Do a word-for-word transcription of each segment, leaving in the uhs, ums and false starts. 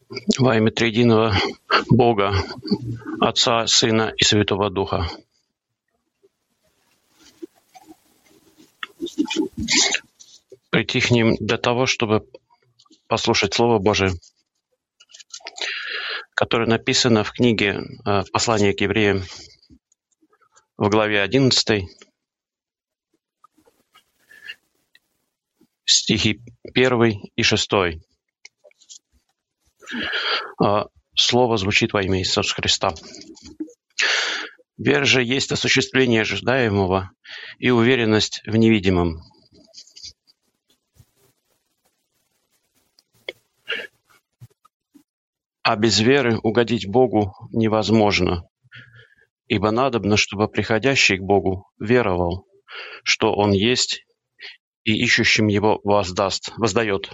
Во имя Триединого Бога, Отца, Сына и Святого Духа. Притихнем для того, чтобы послушать Слово Божие, которое написано в книге «Послание к евреям» в главе одиннадцатой, стихи первый и шестой. Слово звучит во имя Иисуса Христа. Вера же есть осуществление ожидаемого и уверенность в невидимом. А без веры угодить Богу невозможно, ибо надобно, чтобы приходящий к Богу веровал, что Он есть, и ищущим Его воздаст, воздает.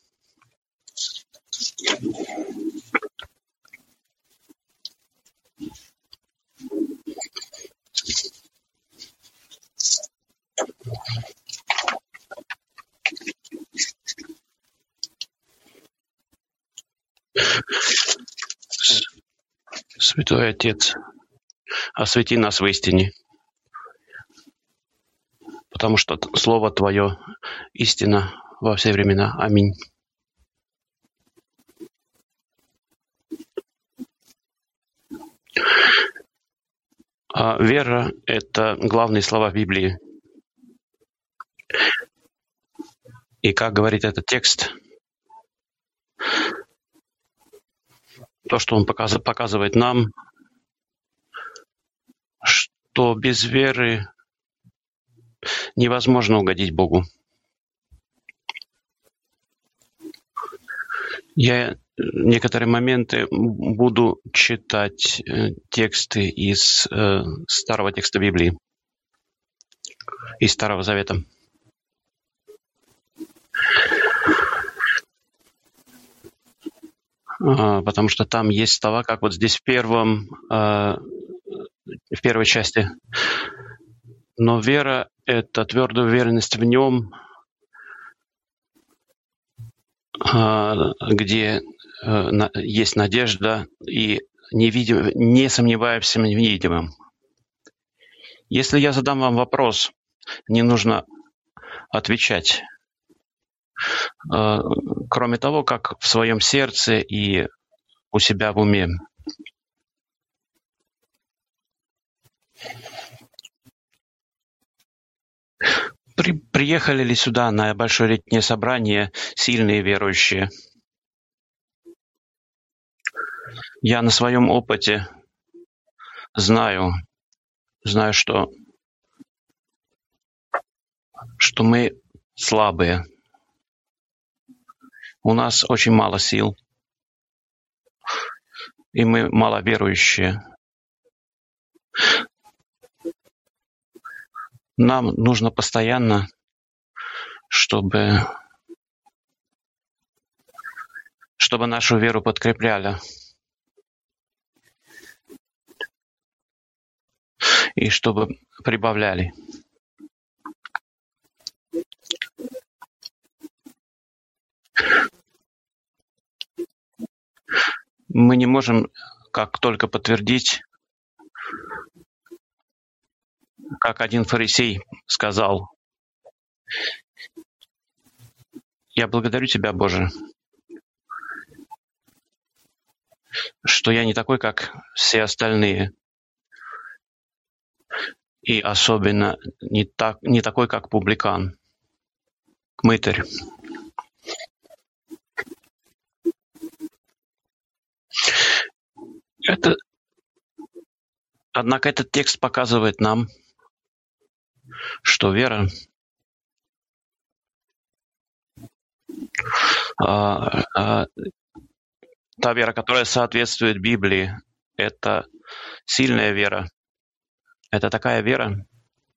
Святой Отец, освети нас в истине, потому что Слово Твое — истина во все времена. Аминь. А вера — это главные слова в Библии. И как говорит этот текст, то, что он показывает нам, что без веры невозможно угодить Богу. Я некоторые моменты буду читать тексты из Старого текста Библии, из Старого Завета. Потому что там есть слова, как вот здесь в первом, в первой части. Но вера — это твердая уверенность в Нем, где есть надежда и невидим, не сомневаемся в невидимом. Если я задам вам вопрос, не нужно отвечать. Кроме того, как в своем сердце и у себя в уме. При, приехали ли сюда на большое летнее собрание сильные верующие? Я на своем опыте знаю, знаю, что, что мы слабые. У нас очень мало сил, и мы маловерующие. Нам нужно постоянно, чтобы, чтобы нашу веру подкрепляли. И чтобы прибавляли. Мы не можем как только подтвердить, как один фарисей сказал: «Я благодарю Тебя, Боже, что я не такой, как все остальные, и особенно не, так, не такой, как публикан, мытарь». Это, однако этот текст показывает нам, что вера а, а, та вера, которая соответствует Библии, это сильная вера. Это такая вера,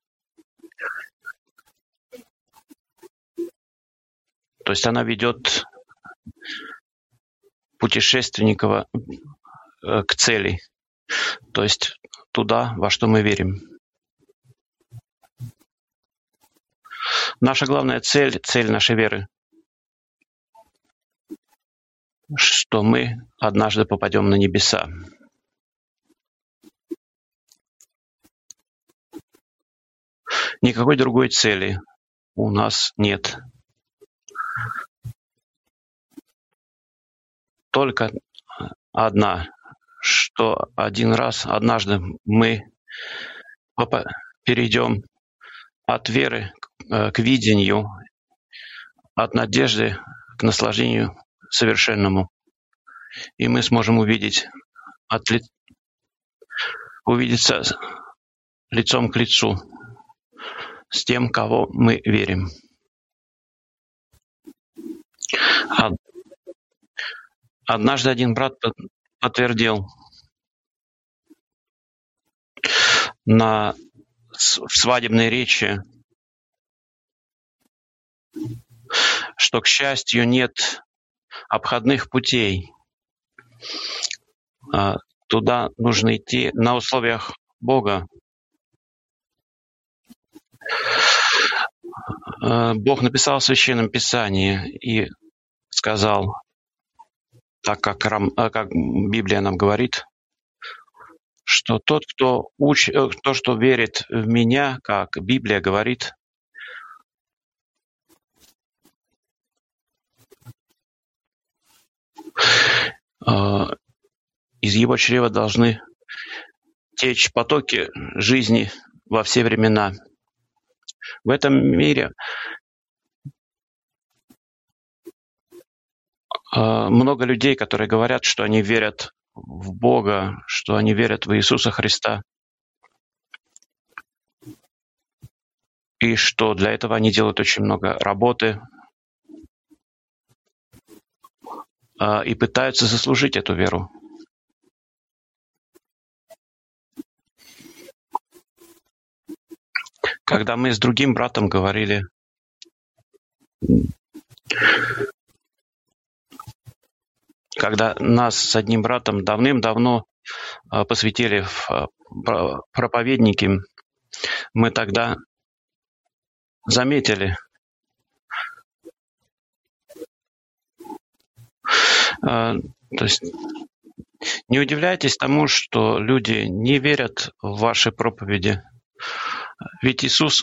то есть она ведет путешественника к цели, то есть туда, во что мы верим. Наша главная цель, цель нашей веры что мы однажды попадем на небеса. Никакой другой цели у нас нет. Только одна, что один раз, однажды мы перейдем от веры к видению, от надежды к наслаждению совершенному. И мы сможем увидеть, от ли... увидеться лицом к лицу с тем, кого мы верим. Однажды один брат подтвердил на в свадебной речи, что, к счастью, нет обходных путей. Туда нужно идти на условиях Бога. Бог написал в Священном Писании и сказал, так как, как Библия нам говорит, что тот, кто уч... то, что верит в меня, как Библия говорит, из его чрева должны течь потоки жизни во все времена. В этом мире много людей, которые говорят, что они верят в Бога, что они верят в Иисуса Христа, и что для этого они делают очень много работы и пытаются заслужить эту веру. Когда мы с другим братом говорили, когда нас с одним братом давным-давно посвятили в проповедники, мы тогда заметили, то есть не удивляйтесь тому, что люди не верят в ваши проповеди. Ведь Иисус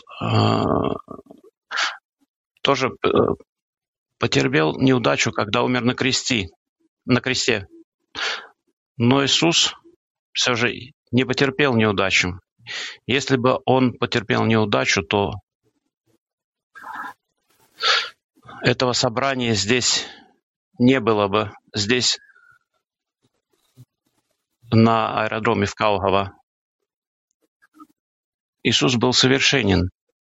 тоже потерпел неудачу, когда умер на кресте, на кресте. Но Иисус все же не потерпел неудачу. Если бы Он потерпел неудачу, то этого собрания здесь не было бы, здесь, на аэродроме в Каугава. Иисус был совершенен.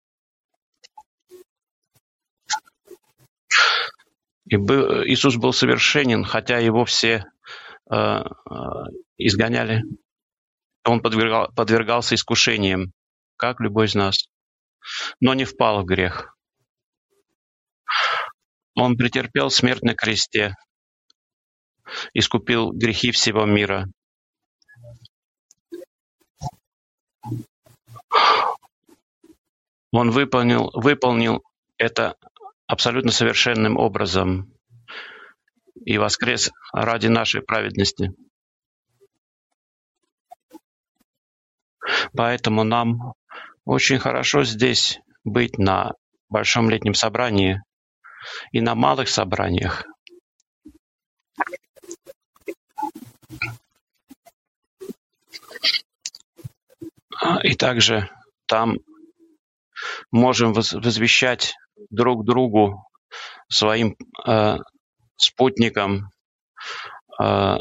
И был, Иисус был совершенен, хотя его все э, э, изгоняли. Он подвергал, подвергался искушениям, как любой из нас, но не впал в грех. Он претерпел смерть на кресте, искупил грехи всего мира. Он выполнил, выполнил это абсолютно совершенным образом и воскрес ради нашей праведности. Поэтому нам очень хорошо здесь быть на большом летнем собрании и на малых собраниях. И также там можем возвещать друг другу, своим э, спутникам э,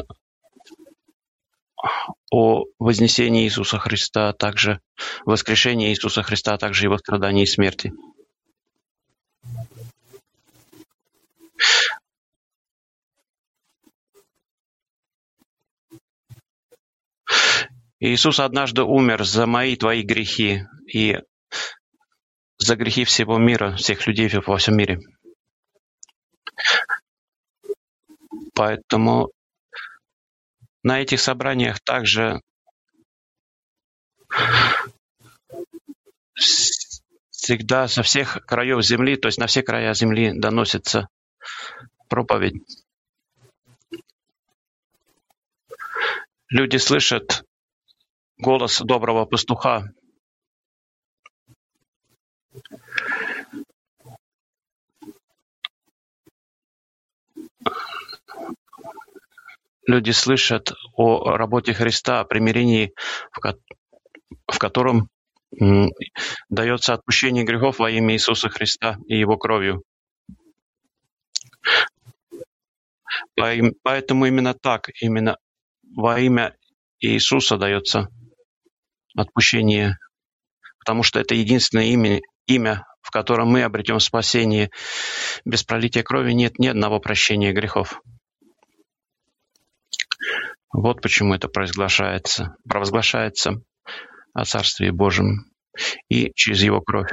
о вознесении Иисуса Христа, а также воскрешении Иисуса Христа, а также Его страдании и смерти. Иисус однажды умер за мои, твои грехи и за грехи всего мира, всех людей во всем мире. Поэтому на этих собраниях также всегда со всех краев земли, то есть на все края земли доносится проповедь. Люди слышат голос доброго пастуха. Люди слышат о работе Христа, о примирении, в, ко- в котором м, дается отпущение грехов во имя Иисуса Христа и Его кровью. Поим- Поэтому именно так, именно во имя Иисуса дается отпущение, потому что это единственное имя, имя, в котором мы обретем спасение. Без пролития крови нет ни одного прощения грехов. Вот почему это провозглашается, провозглашается о Царстве Божьем и через Его кровь.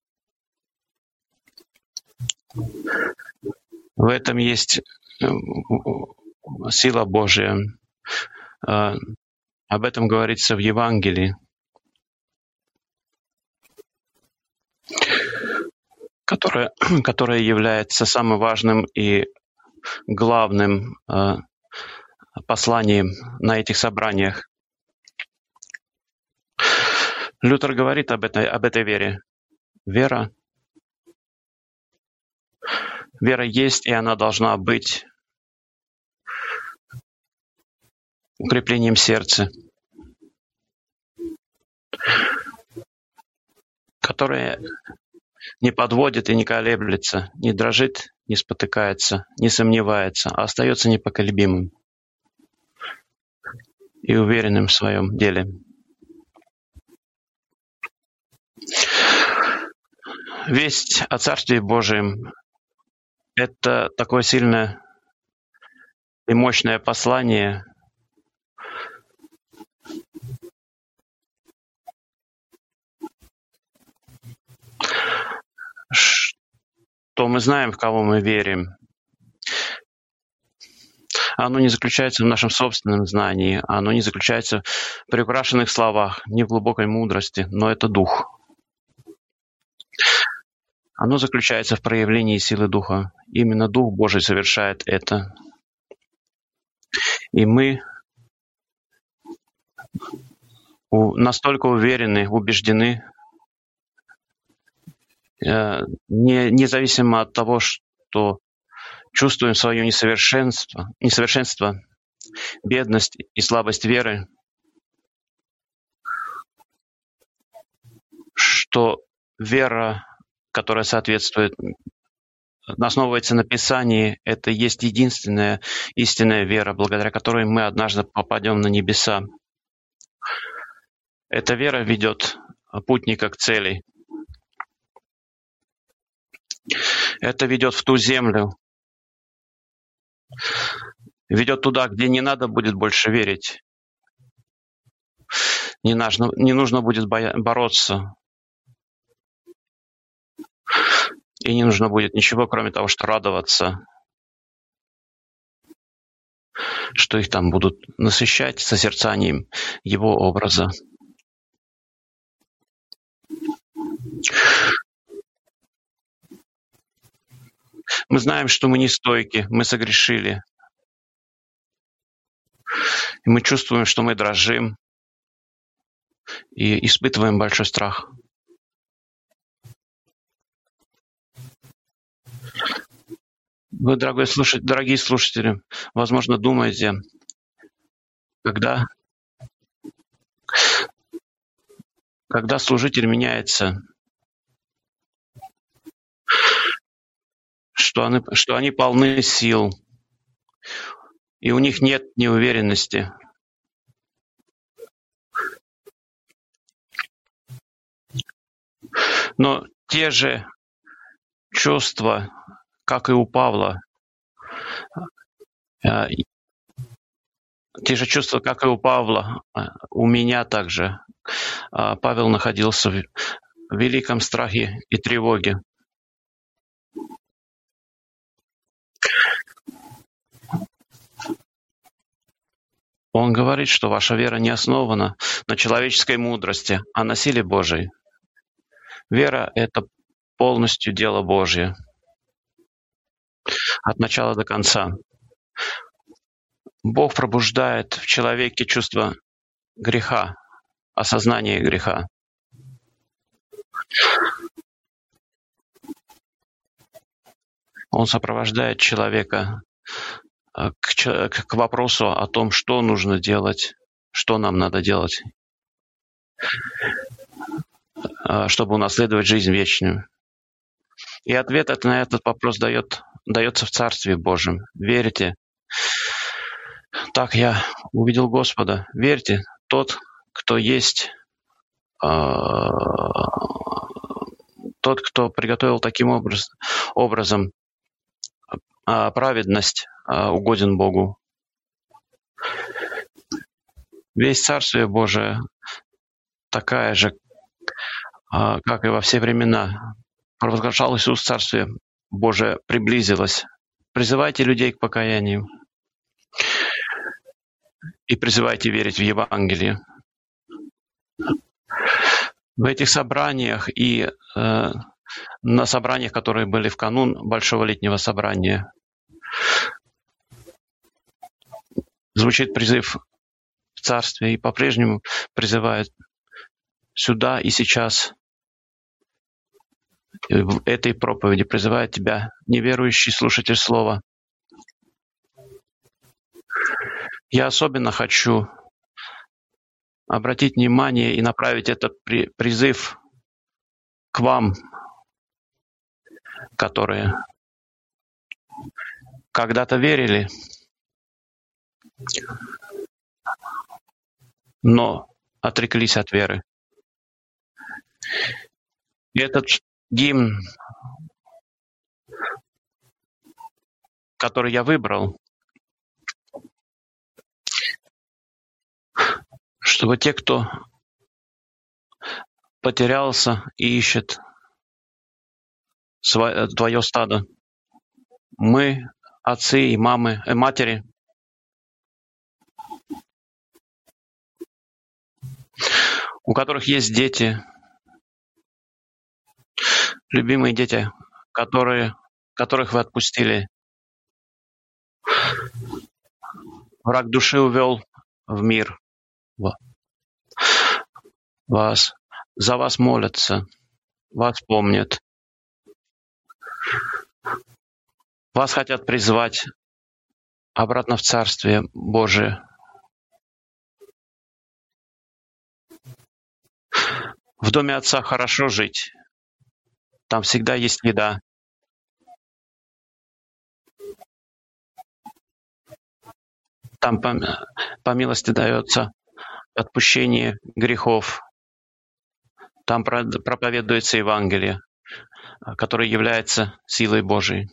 В этом есть э, сила Божия. Э, Об этом говорится в Евангелии, которое, которое является самым важным и главным э, посланием на этих собраниях. Лютер говорит об этой, об этой вере. Вера, вера есть, и она должна быть укреплением сердца, которое не подводит и не колеблется, не дрожит, не спотыкается, не сомневается, а остается непоколебимым и уверенным в своем деле. Весть о Царстве Божьем — это такое сильное и мощное послание, что мы знаем, в кого мы верим. Оно не заключается в нашем собственном знании, оно не заключается в приукрашенных словах, не в глубокой мудрости, но это Дух. Оно заключается в проявлении силы Духа. Именно Дух Божий совершает это. И мы настолько уверены, убеждены, не, независимо от того, что чувствуем свое несовершенство, несовершенство, бедность и слабость веры, что вера, которая соответствует, основывается на Писании, это есть единственная истинная вера, благодаря которой мы однажды попадем на небеса. Эта вера ведет путника к цели. Это ведет в ту землю, ведет туда, где не надо будет больше верить. Не нужно, не нужно будет боя- бороться. И не нужно будет ничего, кроме того, что радоваться, что их там будут насыщать созерцанием Его образа. Мы знаем, что мы не стойки, мы согрешили. И мы чувствуем, что мы дрожим и испытываем большой страх. Вы, дорогой слушатель, дорогие слушатели, возможно, думаете, когда, когда служитель меняется, что они, что они полны сил, и у них нет неуверенности. Но те же чувства, как и у Павла, те же чувства, как и у Павла, у меня также. Павел находился в великом страхе и тревоге. Он говорит, что ваша вера не основана на человеческой мудрости, а на силе Божией. Вера — это полностью дело Божье. От начала до конца. Бог пробуждает в человеке чувство греха, осознание греха. Он сопровождает человека к, к вопросу о том, что нужно делать, что нам надо делать, чтобы унаследовать жизнь вечную. И ответ на этот вопрос дает, дается в Царстве Божьем. Верите? Так я увидел Господа. Верьте, тот, кто есть, тот, кто приготовил таким образ, образом праведность, угоден Богу. Весь Царствие Божие такая же, как и во все времена. Провозглашал Иисус Царствие Божие, приблизилось. Призывайте людей к покаянию и призывайте верить в Евангелие. В этих собраниях и э, на собраниях, которые были в канун Большого летнего собрания, звучит призыв в Царстве и по-прежнему призывает сюда и сейчас. В этой проповеди призывает тебя, неверующий слушатель слова. Я особенно хочу обратить внимание и направить этот призыв к вам, которые когда-то верили, но отреклись от веры. И этот гимн, который я выбрал, чтобы те, кто потерялся и ищет свое, твое стадо, мы, отцы и мамы, и матери, у которых есть дети, любимые дети, которые, которых вы отпустили. Враг души увел в мир вас. За вас молятся, вас помнят. Вас хотят призвать обратно в Царствие Божие. В доме Отца хорошо жить. Там всегда есть еда. Там по, по милости дается отпущение грехов. Там проповедуется Евангелие, которое является силой Божией.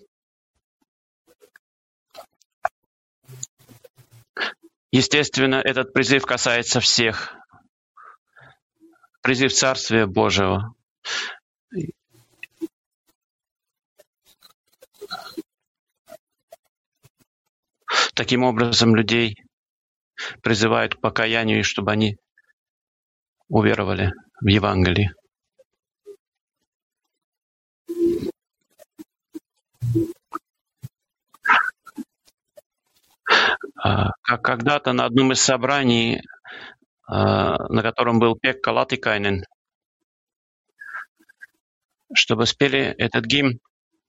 Естественно, этот призыв касается всех. Призыв Царствия Божьего. Таким образом, людей призывают к покаянию, чтобы они уверовали в Евангелие. Как когда-то на одном из собраний, на котором был Пекка Латикайнен, чтобы спели этот гимн,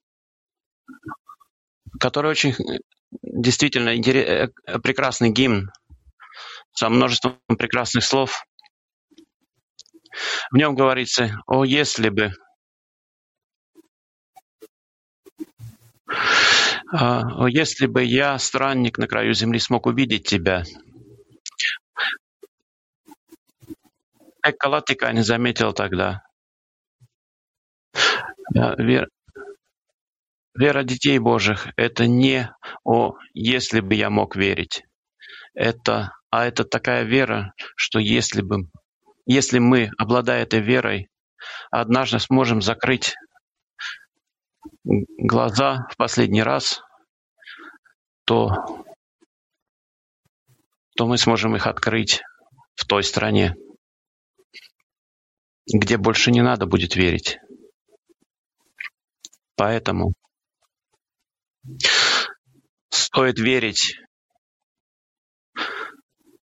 который очень действительно интерес, прекрасный гимн со множеством прекрасных слов. В нем говорится: «О, если бы, о, если бы я, странник на краю земли, смог увидеть тебя». Пекка Латикайнен заметил тогда: вера, вера детей Божьих — это не «о, если бы я мог верить», это, а это такая вера, что если бы, если мы, обладая этой верой, однажды сможем закрыть глаза в последний раз, то, то мы сможем их открыть в той стране, где больше не надо будет верить. Поэтому стоит верить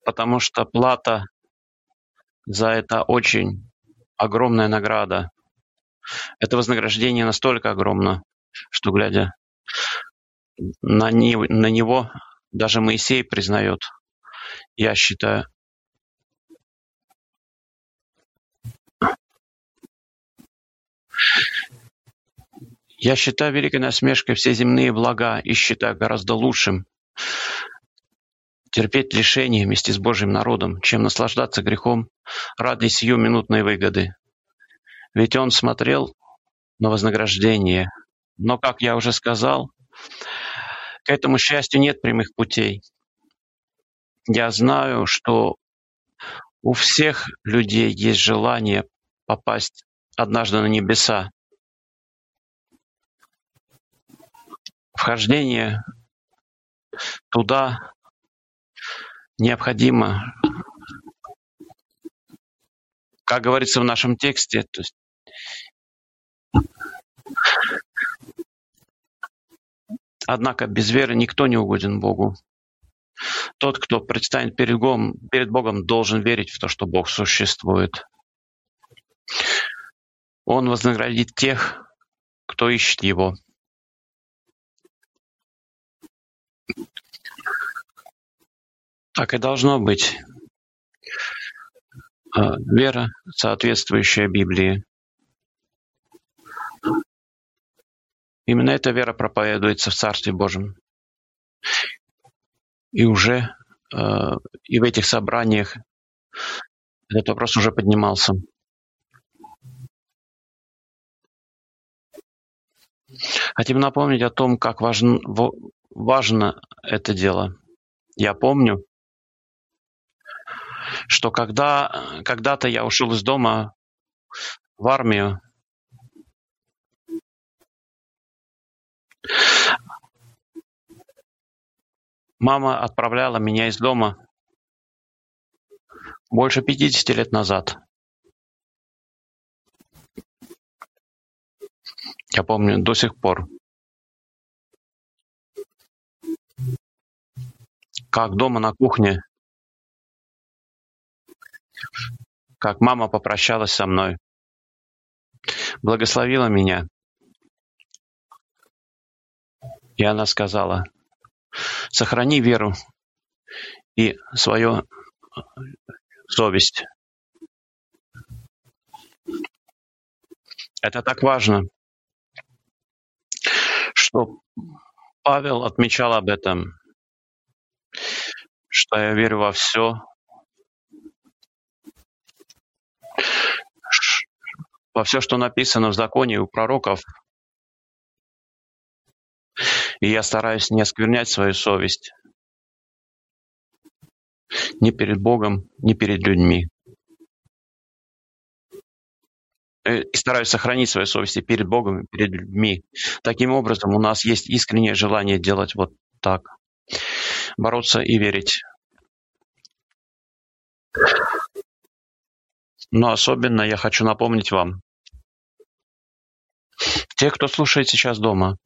потому что плата за это очень огромная награда. Это вознаграждение настолько огромно, что, глядя на, не, на него, даже Моисей признает, я считаю, я считаю великой насмешкой все земные блага и считаю гораздо лучшим терпеть лишения вместе с Божьим народом, чем наслаждаться грехом ради сиюминутной выгоды. Ведь он смотрел на вознаграждение. Но, как я уже сказал, к этому счастью нет прямых путей. Я знаю, что у всех людей есть желание попасть однажды на небеса. Вхождение туда необходимо, как говорится в нашем тексте, то есть однако без веры никто не угоден Богу. Тот, кто предстанет перед Богом, перед Богом, должен верить в то, что Бог существует. Он вознаградит тех, кто ищет Его. Так и должно быть. Вера, соответствующая Библии. Именно эта вера проповедуется в Царстве Божьем. И уже э, и в этих собраниях этот вопрос уже поднимался. Хотим напомнить о том, как важно, важно это дело. Я помню, что когда, когда-то я ушел из дома в армию, мама отправляла меня из дома больше пятидесяти лет назад. Я помню до сих пор, как дома на кухне, как мама попрощалась со мной, благословила меня. И она сказала: сохрани веру и свою совесть. Это так важно, что Павел отмечал об этом, что я верю во все, во все, что написано в законе и у пророков, и я стараюсь не осквернять свою совесть ни перед Богом, ни перед людьми. И стараюсь сохранить свою совесть и перед Богом, и перед людьми. Таким образом, у нас есть искреннее желание делать вот так. Бороться и верить. Но особенно я хочу напомнить вам, те, кто слушает сейчас дома,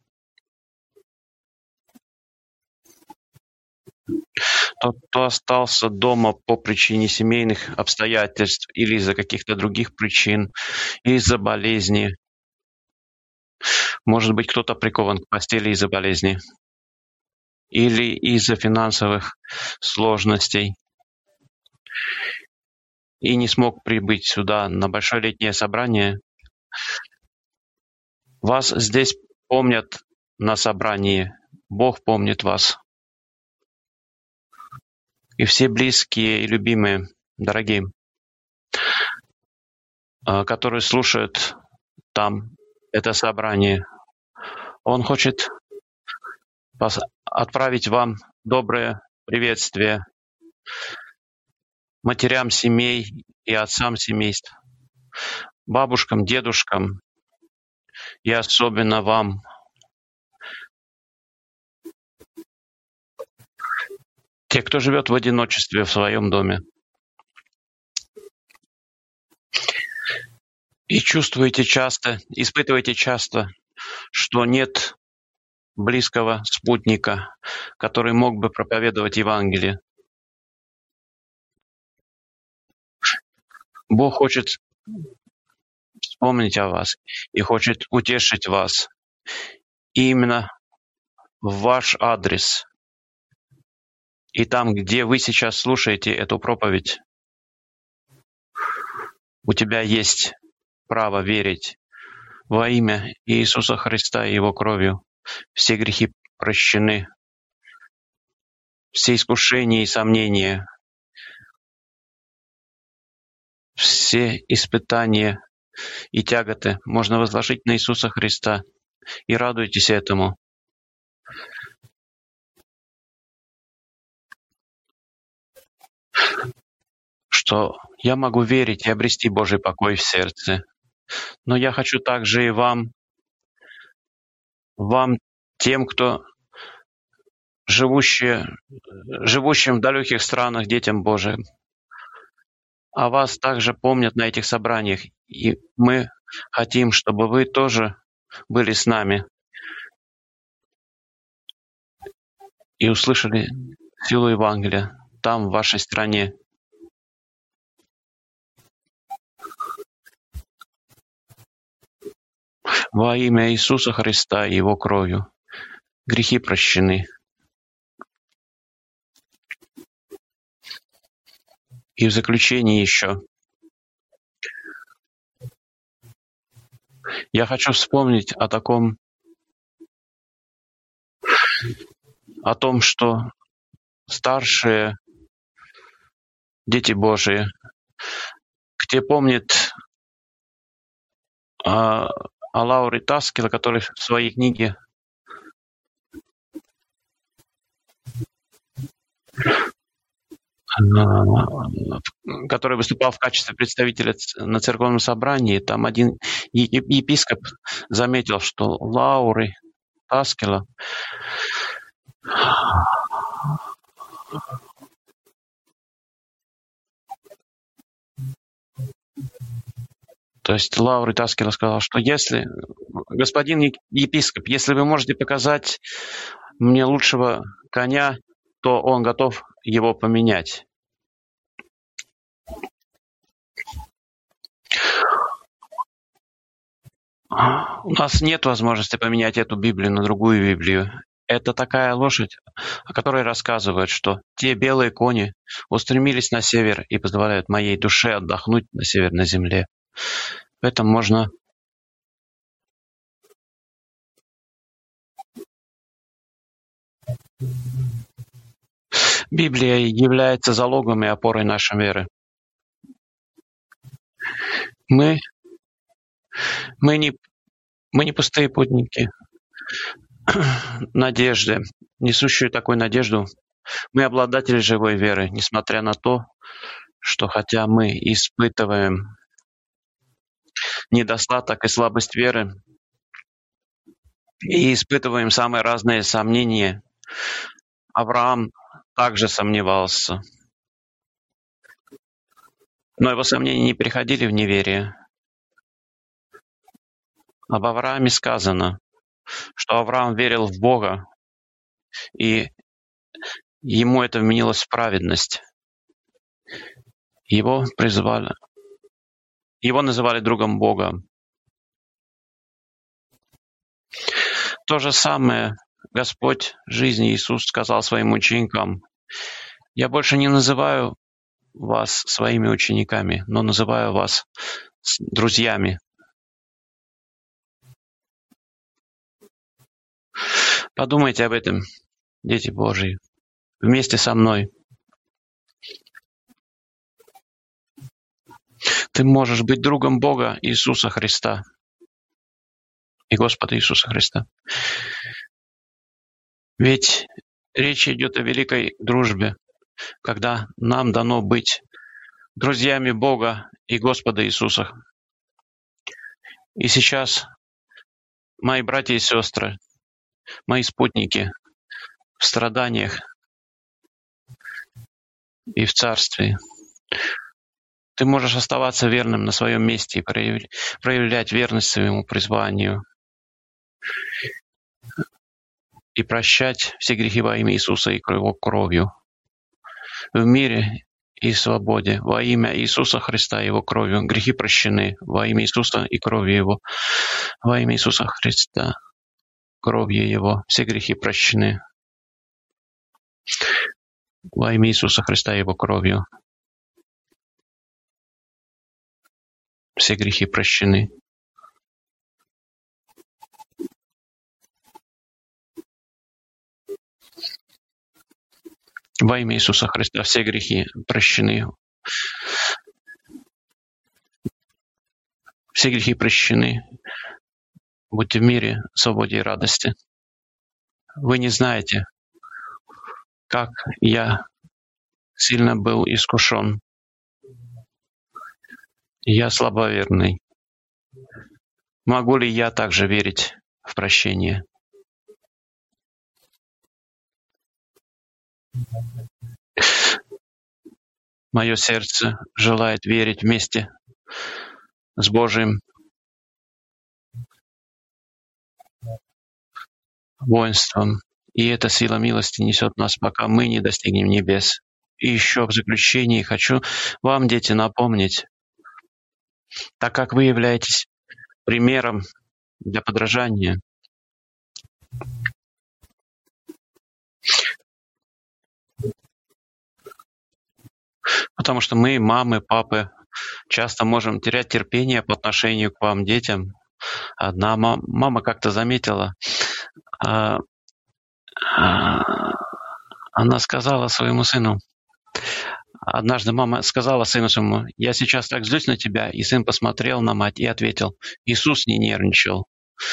тот, кто остался дома по причине семейных обстоятельств или из-за каких-то других причин, или из-за болезни. Может быть, кто-то прикован к постели из-за болезни или из-за финансовых сложностей и не смог прибыть сюда на большое летнее собрание. Вас здесь помнят на собрании. Бог помнит вас. И все близкие и любимые, дорогие, которые слушают там это собрание, Он хочет отправить вам доброе приветствие, матерям семей и отцам семейств, бабушкам, дедушкам и особенно вам. Те, кто живет в одиночестве в своем доме и чувствуете часто, испытываете часто, что нет близкого спутника, который мог бы проповедовать Евангелие. Бог хочет вспомнить о вас и хочет утешить вас. И именно в ваш адрес. И там, где вы сейчас слушаете эту проповедь, у тебя есть право верить во имя Иисуса Христа и Его кровью. Все грехи прощены, все искушения и сомнения, все испытания и тяготы можно возложить на Иисуса Христа. И радуйтесь этому. Что я могу верить и обрести Божий покой в сердце. Но я хочу также и вам, вам, тем, кто живущие, живущим в далеких странах, детям Божиим, о вас также помнят на этих собраниях. И мы хотим, чтобы вы тоже были с нами и услышали силу Евангелия там, в вашей стране. Во имя Иисуса Христа и Его кровью грехи прощены. И в заключение еще я хочу вспомнить о таком, о том, что старшие дети Божии, кто помнит о, о Лауре Таскеле, который в своей книге который выступал в качестве представителя на церковном собрании, там один епископ заметил, что Лауры Таскела то есть Лаура Таскела сказал, что если, господин епископ, если вы можете показать мне лучшего коня, то он готов его поменять. У нас нет возможности поменять эту Библию на другую Библию. Это такая лошадь, о которой рассказывают, что те белые кони устремились на север и позволяют моей душе отдохнуть на северной земле. В этом можно Библия является залогом и опорой нашей веры. Мы, мы, не, мы не пустые путники надежды, несущие такую надежду. Мы обладатели живой веры, несмотря на то, что хотя мы испытываем недостаток и слабость веры и испытываем самые разные сомнения, Авраам также сомневался. Но его сомнения не переходили в неверие. Об Аврааме сказано, что Авраам верил в Бога, и ему это вменилось в праведность. Его призывали, его называли другом Бога. То же самое Господь жизни Иисус сказал своим ученикам: «Я больше не называю вас своими учениками, но называю вас друзьями». Подумайте об этом, дети Божьи, вместе со мной. Ты можешь быть другом Бога Иисуса Христа и Господа Иисуса Христа. Ведь речь идет о великой дружбе, когда нам дано быть друзьями Бога и Господа Иисуса. И сейчас, мои братья и сестры, мои спутники в страданиях и в царстве, ты можешь оставаться верным на своем месте и проявлять верность своему призванию и прощать все грехи во имя Иисуса и Его кровью в мире и свободе. Во имя Иисуса Христа и Его кровью грехи прощены. Во имя Иисуса и кровью Его. Во имя Иисуса Христа, кровью Его, все грехи прощены. Во имя Иисуса Христа и Его кровью все грехи прощены. Во имя Иисуса Христа все грехи прощены. Все грехи прощены. Будьте в мире, свободе и радости. Вы не знаете, как я сильно был искушен. Я слабоверный. Могу ли я также верить в прощение? Мое сердце желает верить вместе с Божьим воинством. И эта сила милости несет нас, пока мы не достигнем небес. И еще в заключении хочу вам, дети, напомнить, так как вы являетесь примером для подражания, потому что мы, мамы, папы, часто можем терять терпение по отношению к вам, детям. Одна мама, мама как-то заметила, а, а, она сказала своему сыну, однажды мама сказала сыну своему: «Я сейчас так злюсь на тебя». И сын посмотрел на мать и ответил: «Иисус не нервничал.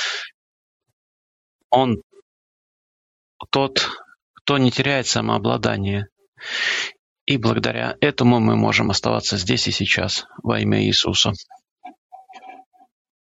Он тот, кто не теряет самообладание». И благодаря этому мы можем оставаться здесь и сейчас во имя Иисуса.